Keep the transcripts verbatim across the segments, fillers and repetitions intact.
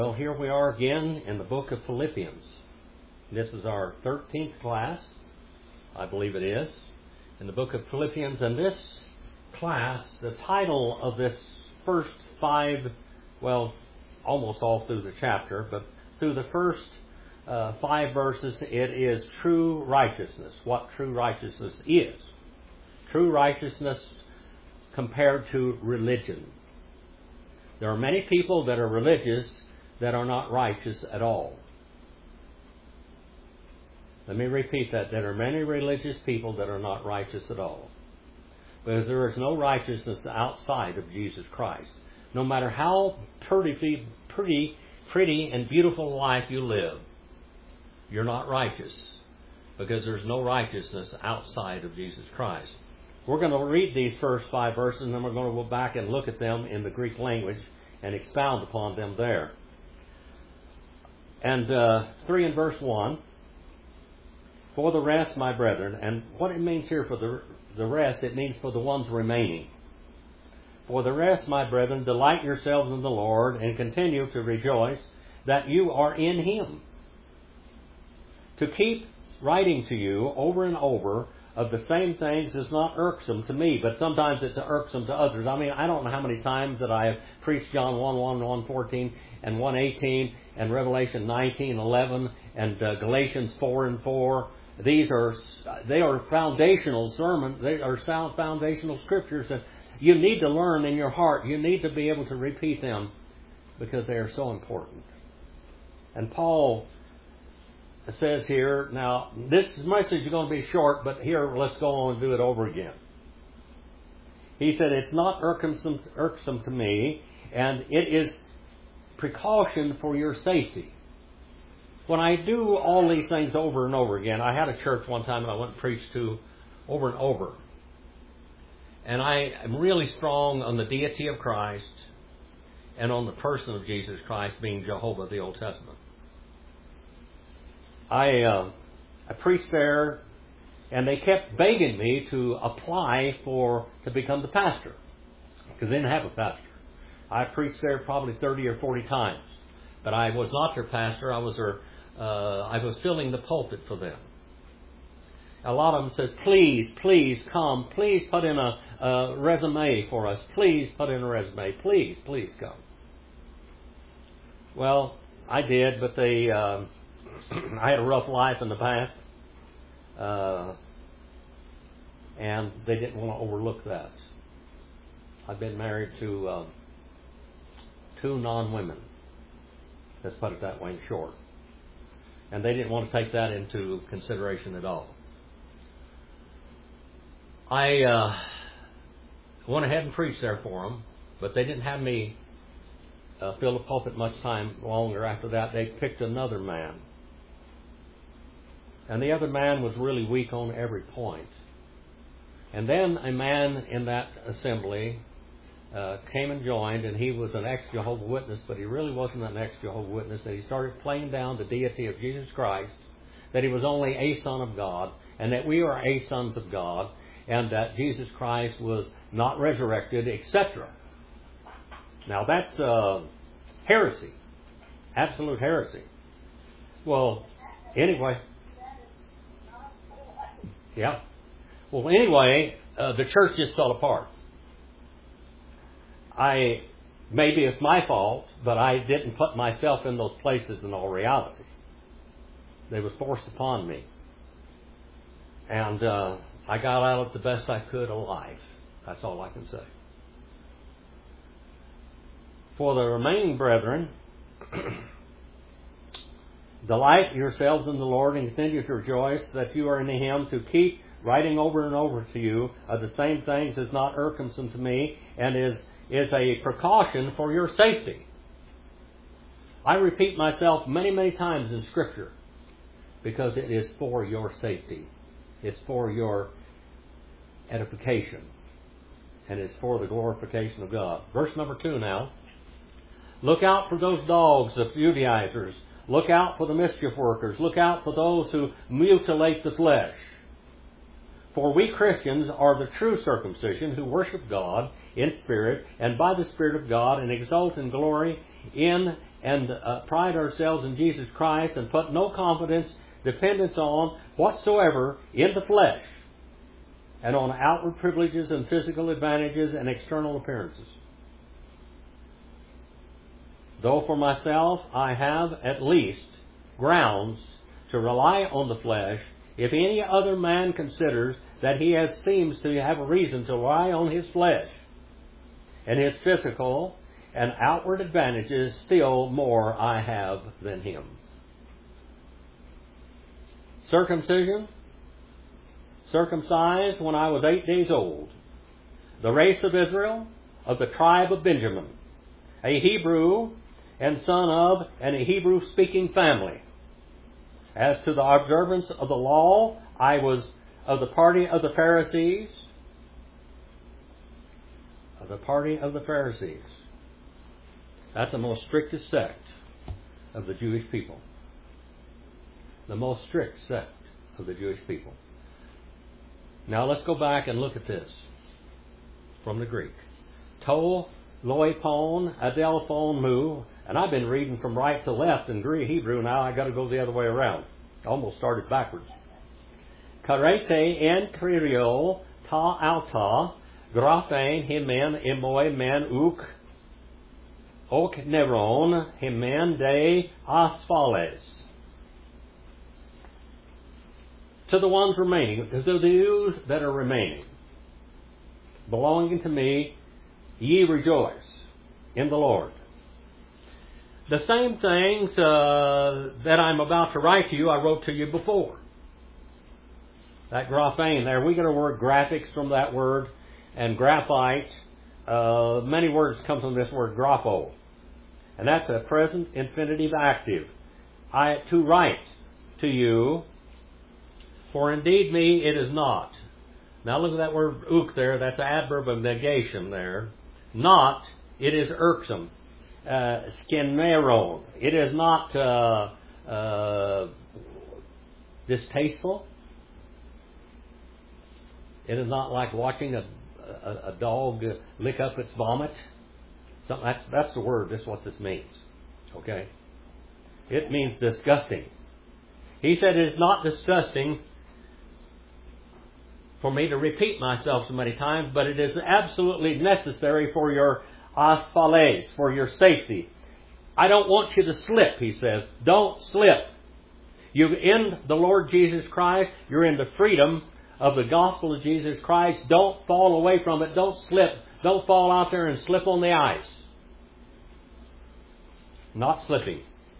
Well, here we are again in the book of Philippians. This is our thirteenth class, I believe it is, in the book of Philippians. And this class, the title of this first five, well, almost all through the chapter, but through the first uh, five verses, it is True Righteousness, what true righteousness is. True righteousness compared to religion. There are many people that are religious that are not righteous at all. Let me repeat that. There are many religious people that are not righteous at all. Because there is no righteousness outside of Jesus Christ. No matter how pretty, pretty, pretty and beautiful life you live, you're not righteous. Because there's no righteousness outside of Jesus Christ. We're going to read these first five verses, and then we're going to go back and look at them in the Greek language and expound upon them there. And uh, three and verse one, for the rest, my brethren, and what it means here for the, the rest, it means for the ones remaining. For the rest, my brethren, delight yourselves in the Lord and continue to rejoice that you are in Him. To keep writing to you over and over of the same things is not irksome to me, but sometimes it's irksome to others. I mean, I don't know how many times that I have preached John one one, one fourteen, and one eighteen, and Revelation nineteen eleven, and uh, Galatians four and four. These are, they are foundational sermons, they are sound foundational scriptures that you need to learn in your heart. You need to be able to repeat them because they are so important. And Paul says here, now this message is going to be short, but here let's go on and do it over again. He said, it's not irksome, irksome to me, and it is precaution for your safety. When I do all these things over and over again, I had a church one time and I went and preached to over and over. And I am really strong on the deity of Christ and on the person of Jesus Christ being Jehovah, the Old Testament. I uh, I preached there, and they kept begging me to apply for to become the pastor because they didn't have a pastor. I preached there probably thirty or forty times, but I was not their pastor. I was their uh, I was filling the pulpit for them. A lot of them said, "Please, please come. Please put in a, a resume for us. Please put in a resume. Please, please come." Well, I did, but they. Uh, I had a rough life in the past, uh, and they didn't want to overlook that. I've been married to uh, two non-women. Let's put it that way in short. And they didn't want to take that into consideration at all. I uh, went ahead and preached there for them, but they didn't have me uh, fill the pulpit much time longer after that. They picked another man. And the other man was really weak on every point. And then a man in that assembly uh, came and joined, and he was an ex-Jehovah's Witness, but he really wasn't an ex-Jehovah's Witness. And he started playing down the deity of Jesus Christ, that he was only a son of God, and that we are a sons of God, and that Jesus Christ was not resurrected, et cetera. Now that's uh, heresy, absolute heresy. Well, anyway. Yeah. Well, anyway, uh, the church just fell apart. I, maybe it's my fault, but I didn't put myself in those places in all reality. They was forced upon me. And uh, I got out of the best I could alive. That's all I can say. For the remaining brethren, delight yourselves in the Lord and continue to rejoice that you are in Him. To keep writing over and over to you of the same things is not irksome to me and is, is a precaution for your safety. I repeat myself many, many times in Scripture because it is for your safety. It's for your edification. And it's for the glorification of God. Verse number two now. Look out for those dogs, the Judaizers. Look out for the mischief workers. Look out for those who mutilate the flesh. For we Christians are the true circumcision who worship God in spirit and by the Spirit of God and exult in glory in and uh, pride ourselves in Jesus Christ and put no confidence, dependence on whatsoever in the flesh and on outward privileges and physical advantages and external appearances. Though for myself I have at least grounds to rely on the flesh, if any other man considers that he has seems to have a reason to rely on his flesh and his physical and outward advantages, still more I have than him. Circumcision, circumcised when I was eight days old, the race of Israel, of the tribe of Benjamin, a Hebrew and son of and a Hebrew-speaking family. As to the observance of the law, I was of the party of the Pharisees, of the party of the Pharisees. That's the most strictest sect of the Jewish people. The most strict sect of the Jewish people. Now let's go back and look at this from the Greek. To loipon adelphon mu. And I've been reading from right to left in Greek Hebrew. Now I've got to go the other way around. I almost started backwards. Karete en kririo ta alta graphen himen emoi men uk ok neron himen de asphales. To the ones remaining, to the Jews that are remaining, belonging to me, ye rejoice in the Lord. The same things uh, that I'm about to write to you, I wrote to you before. That graphane there, we get our word graphics from that word, and graphite. Uh, many words come from this word grapho, and that's a present infinitive active. I to write to you, for indeed me it is not. Now look at that word uk there. That's an adverb of negation there. Not, it is irksome. Uh, skinmeron. It is not uh, uh, distasteful. It is not like watching a, a, a dog lick up its vomit. So that's, that's the word. That's what this means. Okay? It means disgusting. He said it is not disgusting for me to repeat myself so many times, but it is absolutely necessary for your asphales, for your safety. I don't want you to slip, he says. Don't slip. You're in the Lord Jesus Christ. You're in the freedom of the gospel of Jesus Christ. Don't fall away from it. Don't slip. Don't fall out there and slip on the ice. Not slipping.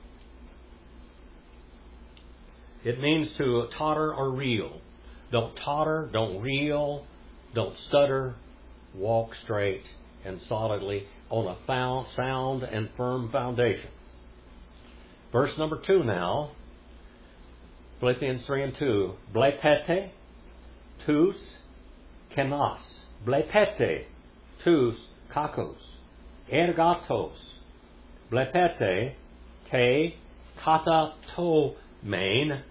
It means to totter or reel. Don't totter, don't reel, don't stutter. Walk straight and solidly on a found, sound and firm foundation. Verse number two now. Philippians three and two. Blepete, tous, kenas. Blepete, tous, kakos. Ergatos. Blepete, ke, kata, to, main.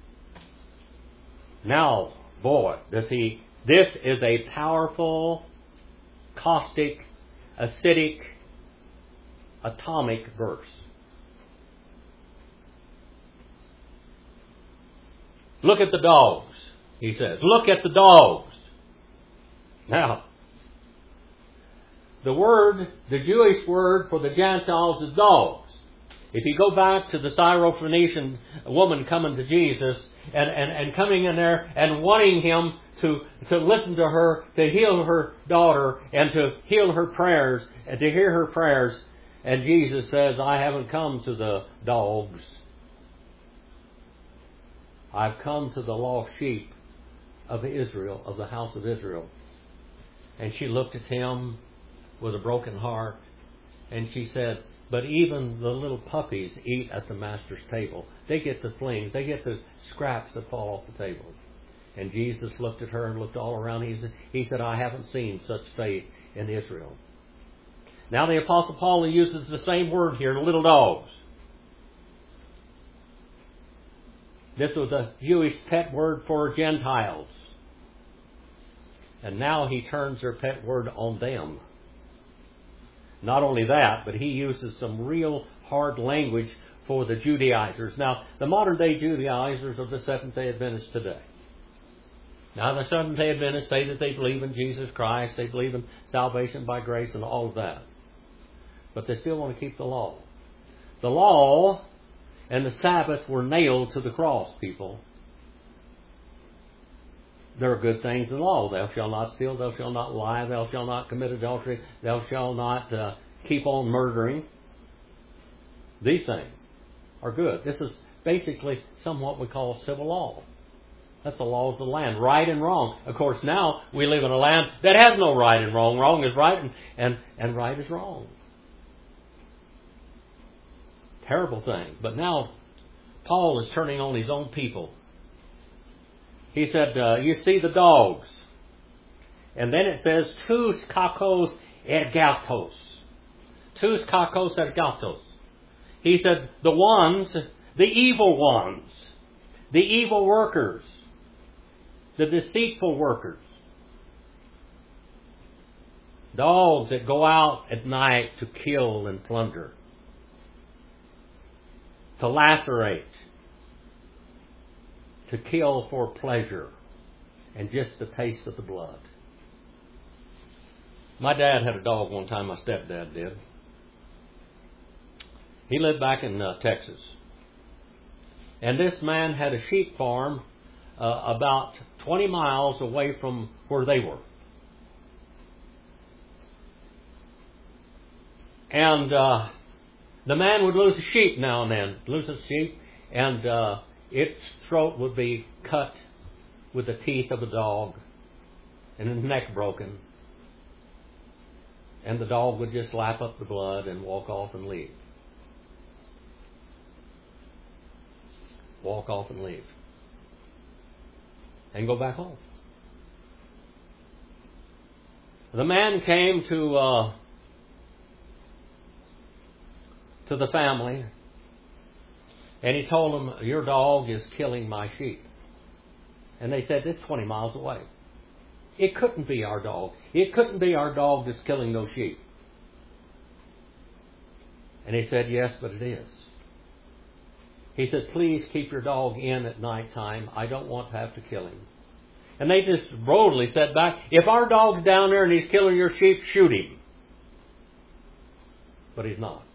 Now, boy, does he... This is a powerful, caustic, acidic, atomic verse. Look at the dogs, he says. Look at the dogs. Now, the word, the Jewish word for the Gentiles is dogs. If you go back to the Syrophoenician woman coming to Jesus and, and, and coming in there and wanting him to, to listen to her, to heal her daughter and to heal her prayers and to hear her prayers, and Jesus says, I haven't come to the dogs. I've come to the lost sheep of Israel, of the house of Israel. And she looked at him with a broken heart and she said, but even the little puppies eat at the master's table. They get the flings. They get the scraps that fall off the table. And Jesus looked at her and looked all around. He said, he said, I haven't seen such faith in Israel. Now the Apostle Paul uses the same word here, little dogs. This was a Jewish pet word for Gentiles. And now he turns their pet word on them. Not only that, but he uses some real hard language for the Judaizers. Now, the modern day Judaizers are the Seventh-day Adventists today. Now, the Seventh-day Adventists say that they believe in Jesus Christ, they believe in salvation by grace and all of that. But they still want to keep the law. The law and the Sabbath were nailed to the cross, people. There are good things in the law. Thou shalt not steal, thou shalt not lie, thou shalt not commit adultery, thou shalt not uh, keep on murdering. These things are good. This is basically somewhat we call civil law. That's the laws of the land, right and wrong. Of course, now we live in a land that has no right and wrong. Wrong is right and, and, and right is wrong. Terrible thing. But now Paul is turning on his own people. He said, uh, you see the dogs. And then it says, tous kakos ergatos. Tous kakos ergatos. He said, the ones, the evil ones, the evil workers, the deceitful workers, dogs that go out at night to kill and plunder, to lacerate, to kill for pleasure and just the taste of the blood. My dad had a dog one time, my stepdad did. He lived back in uh, Texas. And this man had a sheep farm uh, about twenty miles away from where they were. And uh, the man would lose a sheep now and then, lose a sheep, and uh, its throat would be cut with the teeth of a dog and its neck broken. And the dog would just lap up the blood and walk off and leave. Walk off and leave. And go back home. The man came to uh, to the family and he told them, your dog is killing my sheep. And they said, it's twenty miles away. It couldn't be our dog. It couldn't be our dog that's killing those sheep. And he said, yes, but it is. He said, please keep your dog in at night time. I don't want to have to kill him. And they just boldly said back, if our dog's down there and he's killing your sheep, shoot him. But he's not.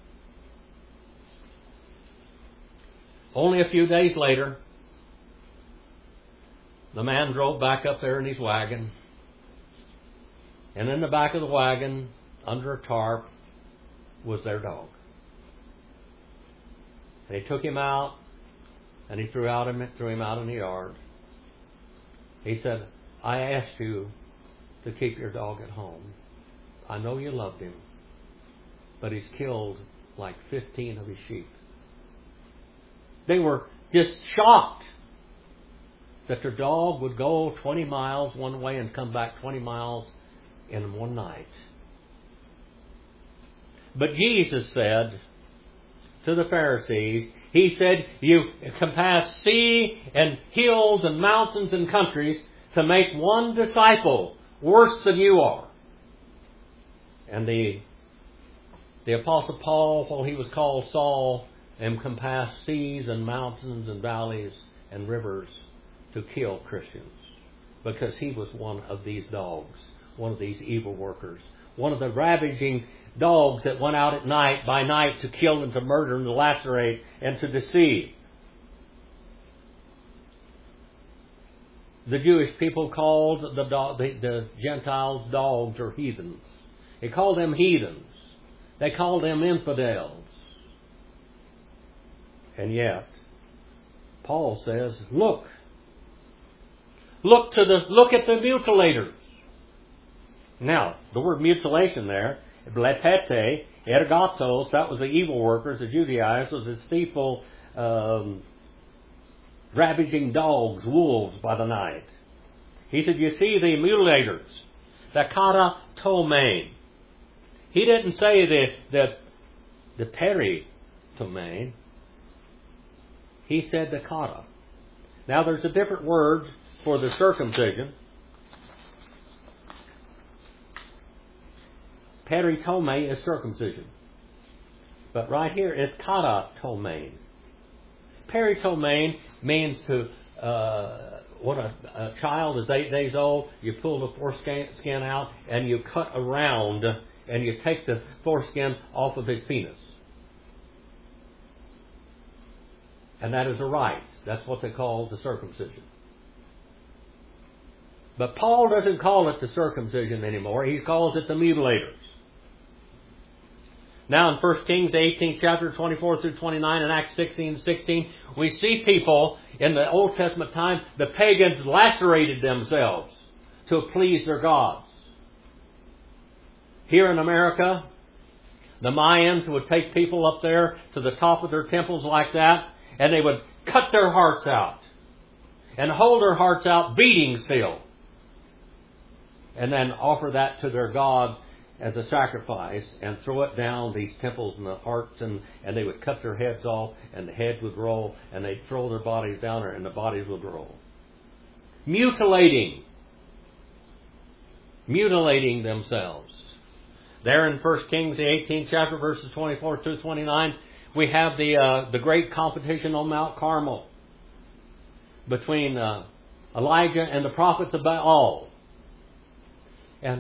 Only a few days later, the man drove back up there in his wagon. And in the back of the wagon, under a tarp, was their dog. They took him out, and he threw, out him, threw him out in the yard. He said, I asked you to keep your dog at home. I know you loved him, but he's killed like fifteen of his sheep. They were just shocked that their dog would go twenty miles one way and come back twenty miles in one night. But Jesus said to the Pharisees, he said, you can pass sea and hills and mountains and countries to make one disciple worse than you are. And the, the Apostle Paul, while he was called Saul, and can pass seas and mountains and valleys and rivers to kill Christians. Because he was one of these dogs, one of these evil workers, one of the ravaging dogs that went out at night, by night, to kill and to murder and to lacerate and to deceive. The Jewish people called the, dog, the, the Gentiles dogs or heathens. They called them heathens. They called them infidels. And yet, Paul says, look. Look to the look at the mutilators. Now, the word mutilation there, bletete, ergatos, that was the evil workers, the Judaizers, the deceitful, um, ravaging dogs, wolves by the night. He said, you see the mutilators, the kata tomain. He didn't say the, the, the peri tomain. He said the kata. Now there's a different word for the circumcision. Peritome is circumcision. But right here is kata tomain. Peritomain means to, uh, when a, a child is eight days old, you pull the foreskin out and you cut around and you take the foreskin off of his penis. And that is a rite. That's what they call the circumcision. But Paul doesn't call it the circumcision anymore. He calls it the mutilators. Now in First Kings, the eighteenth chapter, twenty-four through twenty-nine, and Acts sixteen and sixteen, we see people in the Old Testament time, the pagans lacerated themselves to please their gods. Here in America, the Mayans would take people up there to the top of their temples like that, and they would cut their hearts out and hold their hearts out beating still, and then offer that to their god as a sacrifice and throw it down these temples and the hearts, and, and they would cut their heads off and the heads would roll, and they'd throw their bodies down there and the bodies would roll. Mutilating. Mutilating themselves. There in First Kings, the eighteenth chapter, verses twenty-four through twenty-nine, we have the uh, the great competition on Mount Carmel between uh, Elijah and the prophets of Baal. And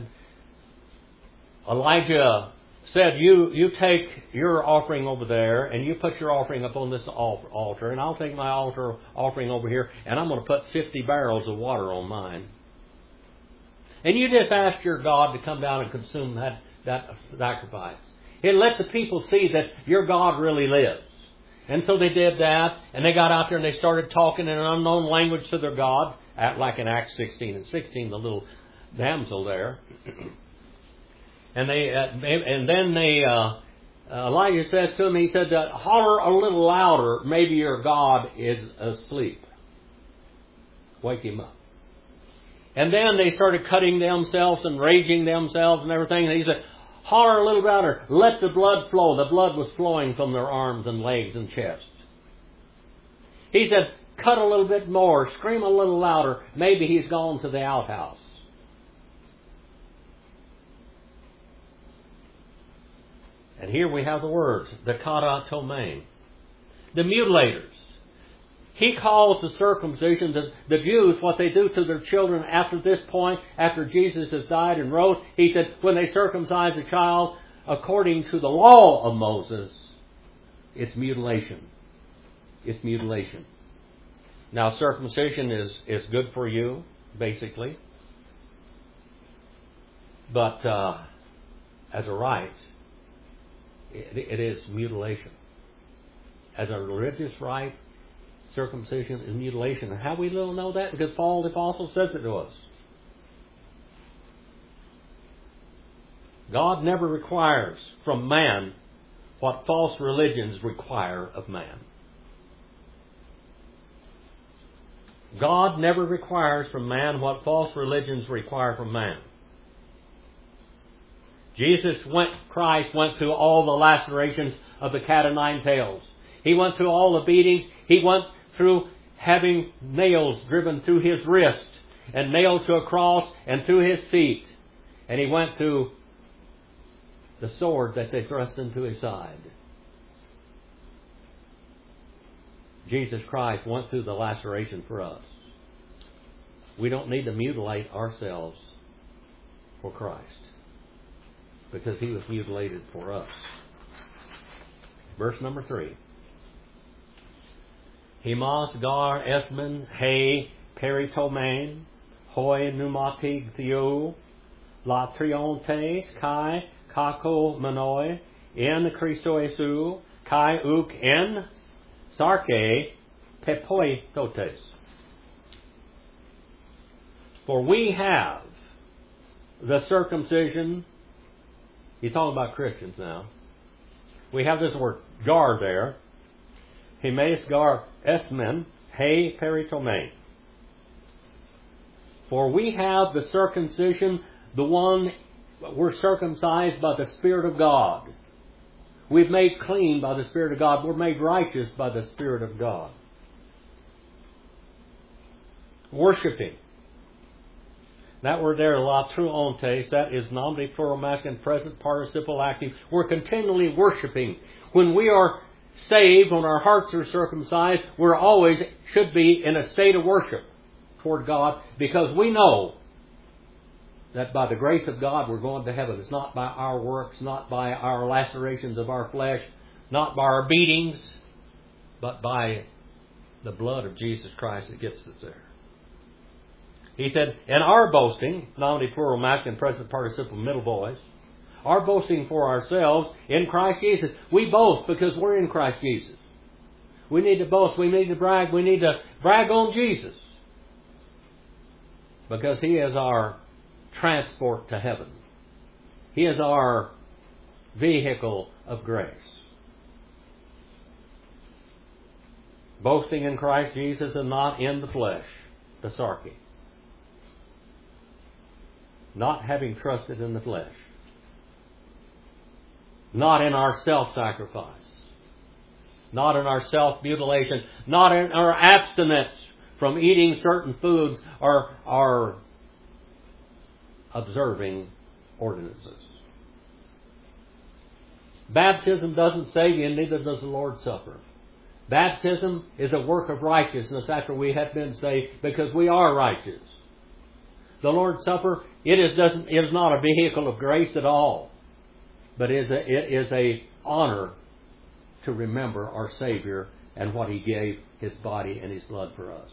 Elijah said, you, you take your offering over there and you put your offering up on this altar, and I'll take my altar offering over here and I'm going to put fifty barrels of water on mine. And you just ask your God to come down and consume that, that sacrifice. It let the people see that your God really lives. And so they did that, and they got out there and they started talking in an unknown language to their God, like in Acts sixteen and sixteen, the little damsel there. And they, uh, and then they, uh, Elijah says to him, he said, uh, holler a little louder, maybe your God is asleep. Wake him up. And then they started cutting themselves and raging themselves and everything. And he said, holler a little louder, let the blood flow. The blood was flowing from their arms and legs and chest. He said, cut a little bit more, scream a little louder, maybe he's gone to the outhouse. And here we have the words, the kata tomain, the mutilators. He calls the circumcision, the, the Jews, what they do to their children after this point, after Jesus has died and rose. He said, when they circumcise a child according to the law of Moses, it's mutilation. It's mutilation. Now, circumcision is, is good for you, basically. But uh, as a rite, it, it is mutilation. As a religious rite, circumcision is mutilation. And how we little know that? Because Paul the Apostle says it to us. God never requires from man what false religions require of man. God never requires from man what false religions require from man. Jesus went, Christ went through all the lacerations of the cat o' nine tails. He went through all the beatings. He went through having nails driven through his wrist and nailed to a cross and through his feet. And he went through the sword that they thrust into his side. Jesus Christ went through the laceration for us. We don't need to mutilate ourselves for Christ, because he was mutilated for us. Verse number three. Himas gar esmen he peritomain hoi pneumatig theo la triontes kai kako manoi in Christo Jesu kai uk en sarke pepoi totes. For we have the circumcision. He's talking about Christians now. We have this word gar there. Himes gar esmen he peritomain. For we have the circumcision, the one, we're circumcised by the Spirit of God. We've made clean by the Spirit of God. We're made righteous by the Spirit of God. Worshipping. That word there, latruontes, that is nominative, plural, masculine, present, participle, active. We're continually worshiping. When we are saved, when our hearts are circumcised, we're always should be in a state of worship toward God, because we know that by the grace of God we're going to heaven. It's not by our works, not by our lacerations of our flesh, not by our beatings, but by the blood of Jesus Christ that gets us there. He said, and our boasting, nominative, plural, masculine, present, participle, middle voice, our boasting for ourselves in Christ Jesus. We boast because we're in Christ Jesus. We need to boast. We need to brag. We need to brag on Jesus, because He is our transport to heaven. He is our vehicle of grace. Boasting in Christ Jesus and not in the flesh, the sarki. Not having trusted in the flesh. Not in our self-sacrifice. Not in our self-mutilation. Not in our abstinence from eating certain foods or our observing ordinances. Baptism doesn't save you, and neither does the Lord's Supper. Baptism is a work of righteousness after we have been saved, because we are righteous. The Lord's Supper, it is, doesn't, it is not a vehicle of grace at all, but it is a, it is a honor to remember our Savior and what He gave His body and His blood for us.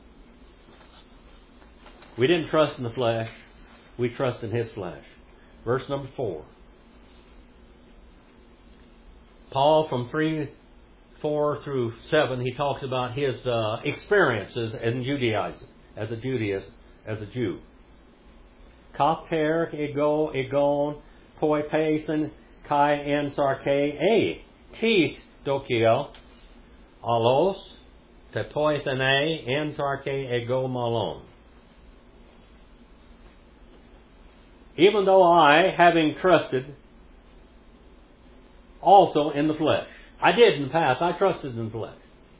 We didn't trust in the flesh. We trust in His flesh. Verse number four. Paul, from three, four through seven, he talks about his uh, experiences in Judaism, as a Judaist, as a Jew. Kaper ego egon poi peisen kai en sarke e tis dokiel alos te poithene en sarke ego malon. Even though I, having trusted also in the flesh. I did in the past. I trusted in the flesh.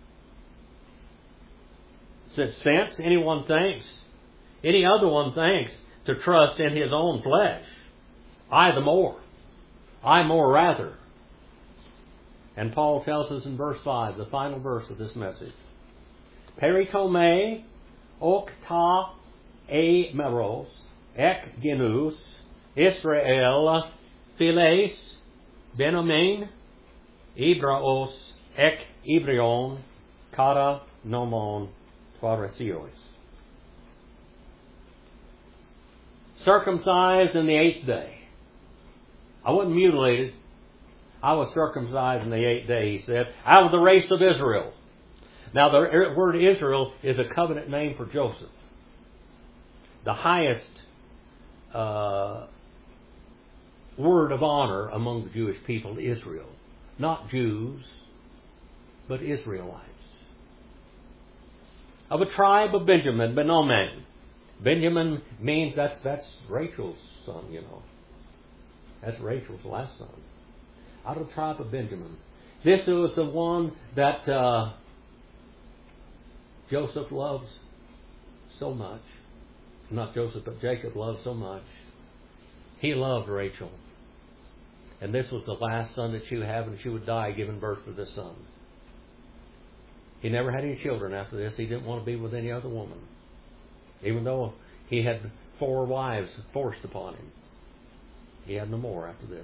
Since anyone thinks, any other one thinks to trust in his own flesh, I the more. I more rather. And Paul tells us in verse five, the final verse of this message. Peritome ok ta e meros ek genus Israel philes benomen Ibraos ek Ibrion kara nomon twaresios. Circumcised in the eighth day. I wasn't mutilated. I was circumcised in the eighth day, he said, out of the race of Israel. Now the word Israel is a covenant name for Joseph. The highest uh, word of honor among the Jewish people, Israel. Not Jews, but Israelites. Of a tribe of Benjamin, Benomen. Benjamin means that's that's Rachel's son, you know. That's Rachel's last son. Out of the tribe of Benjamin. This was the one that uh, Joseph loves so much. Not Joseph, but Jacob loved so much. He loved Rachel. And this was the last son that she would have, and she would die giving birth to this son. He never had any children after this. He didn't want to be with any other woman. Even though he had four wives forced upon him. He had no more after this.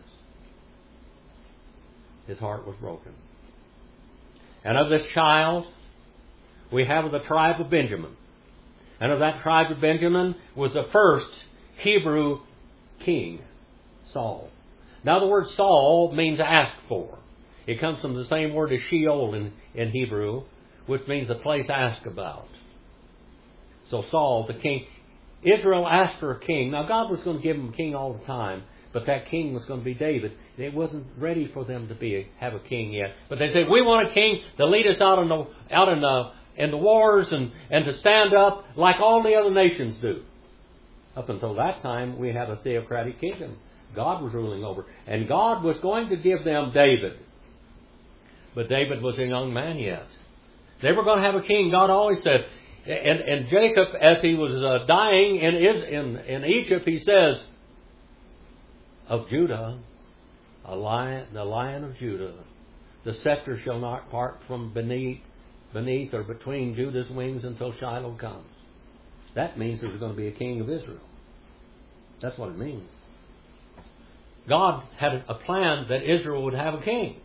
His heart was broken. And of this child, we have of the tribe of Benjamin. And of that tribe of Benjamin was the first Hebrew king, Saul. Now the word Saul means asked for. It comes from the same word as Sheol in, in Hebrew, which means a place asked about. So Saul, the king, Israel asked for a king. Now God was going to give them a king all the time, but that king was going to be David. It wasn't ready for them to be have a king yet. But they said, we want a king to lead us out in the out in the in the wars and, and to stand up like all the other nations do. Up until that time, we had a theocratic kingdom. God was ruling over. And God was going to give them David. But David was a young man yet. They were going to have a king. God always says, And, and Jacob, as he was uh, dying in, in, in Egypt, he says, of Judah, a lion, the Lion of Judah, the scepter shall not part from beneath, beneath or between Judah's wings until Shiloh comes. That means there's going to be a king of Israel. That's what it means. God had a plan that Israel would have a king.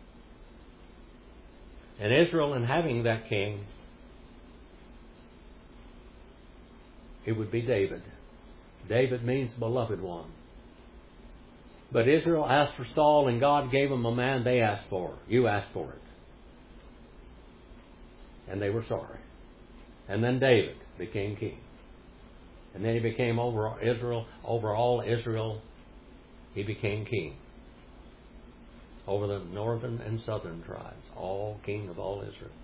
And Israel, in having that king, it would be David. David means beloved one. But Israel asked for Saul, and God gave them a man they asked for. You asked for it. And they were sorry. And then David became king. And then he became over Israel, over all Israel, he became king. Over the northern and southern tribes, all king of all Israel.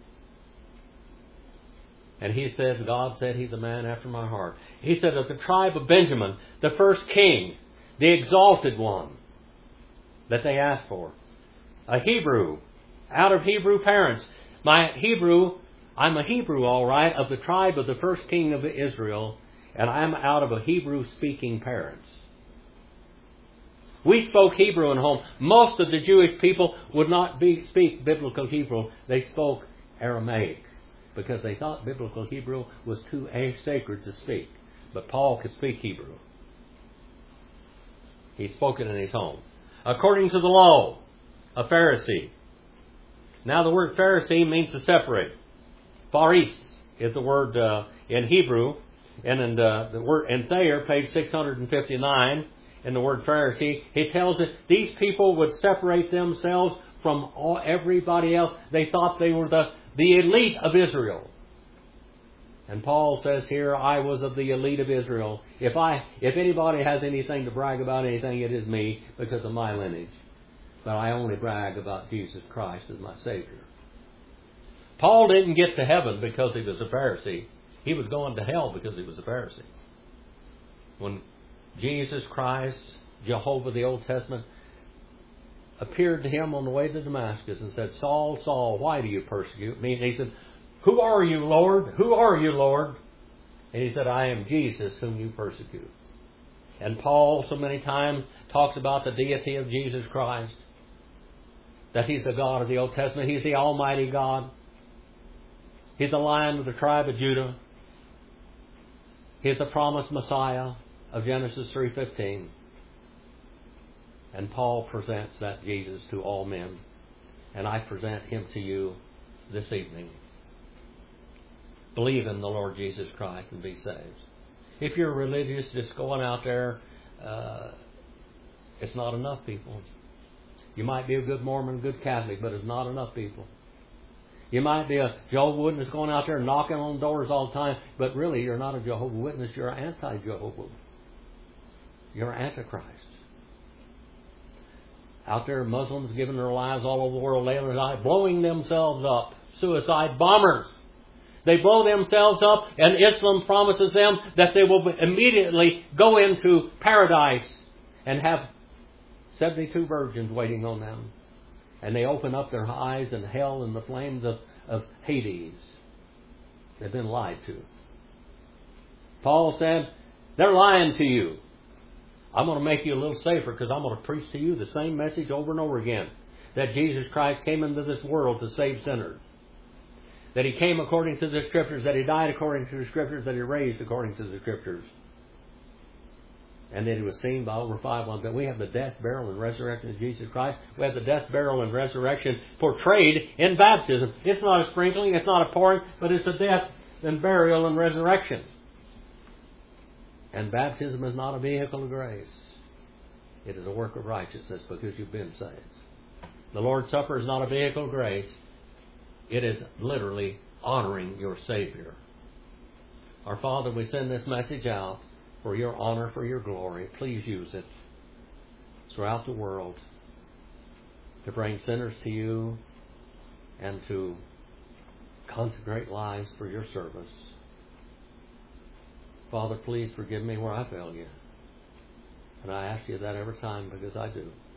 And he said, God said he's a man after my heart. He said of the tribe of Benjamin, the first king, the exalted one that they asked for. A Hebrew, out of Hebrew parents. My Hebrew, I'm a Hebrew, all right, of the tribe of the first king of Israel, and I'm out of a Hebrew-speaking parents. We spoke Hebrew in home. Most of the Jewish people would not be, speak biblical Hebrew. They spoke Aramaic because they thought biblical Hebrew was too sacred to speak. But Paul could speak Hebrew. He spoke it in his home. According to the law, a Pharisee. Now the word Pharisee means to separate. Pharis is the word uh, in Hebrew. And in the, the word in Thayer, page six hundred fifty-nine, in the word Pharisee, he tells us these people would separate themselves from all, everybody else. They thought they were the, the elite of Israel. And Paul says here, I was of the elite of Israel. If I, if anybody has anything to brag about anything, it is me because of my lineage. But I only brag about Jesus Christ as my Savior. Paul didn't get to heaven because he was a Pharisee. He was going to hell because he was a Pharisee. When Jesus Christ, Jehovah, the Old Testament, appeared to him on the way to Damascus and said, Saul, Saul, why do you persecute me? And he said, who are you, Lord? Who are you, Lord? And he said, I am Jesus whom you persecute. And Paul so many times talks about the deity of Jesus Christ, that He's the God of the Old Testament. He's the Almighty God. He's the Lion of the tribe of Judah. He's the promised Messiah of Genesis three fifteen. And Paul presents that Jesus to all men. And I present Him to you this evening. Believe in the Lord Jesus Christ and be saved. If you're religious, just going out there, uh, it's not enough, people. You might be a good Mormon, good Catholic, but it's not enough, people. You might be a Jehovah's Witness going out there knocking on doors all the time, but really you're not a Jehovah's Witness, you're an anti-Jehovah. You're Antichrist. Out there, Muslims giving their lives all over the world, laying their lives, blowing themselves up. Suicide bombers. They blow themselves up, and Islam promises them that they will immediately go into paradise and have seventy-two virgins waiting on them. And they open up their eyes in hell and the flames of, of Hades. They've been lied to. Paul said, they're lying to you. I'm going to make you a little safer because I'm going to preach to you the same message over and over again. That Jesus Christ came into this world to save sinners. That He came according to the Scriptures. That He died according to the Scriptures. That He raised according to the Scriptures. And that He was seen by over five ones. That we have the death, burial, and resurrection of Jesus Christ. We have the death, burial, and resurrection portrayed in baptism. It's not a sprinkling, it's not a pouring, but it's a death and burial and resurrection. And baptism is not a vehicle of grace. It is a work of righteousness because you've been saved. The Lord's Supper is not a vehicle of grace. It is literally honoring your Savior. Our Father, we send this message out for your honor, for your glory. Please use it throughout the world to bring sinners to you and to consecrate lives for your service. Father, please forgive me where I fail you. And I ask you that every time because I do.